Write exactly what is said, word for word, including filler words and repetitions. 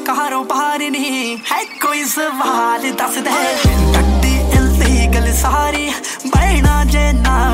कारोबार नहीं है कोई सवाल दस दे। गड्डी इलीगल सारी बैना जे ना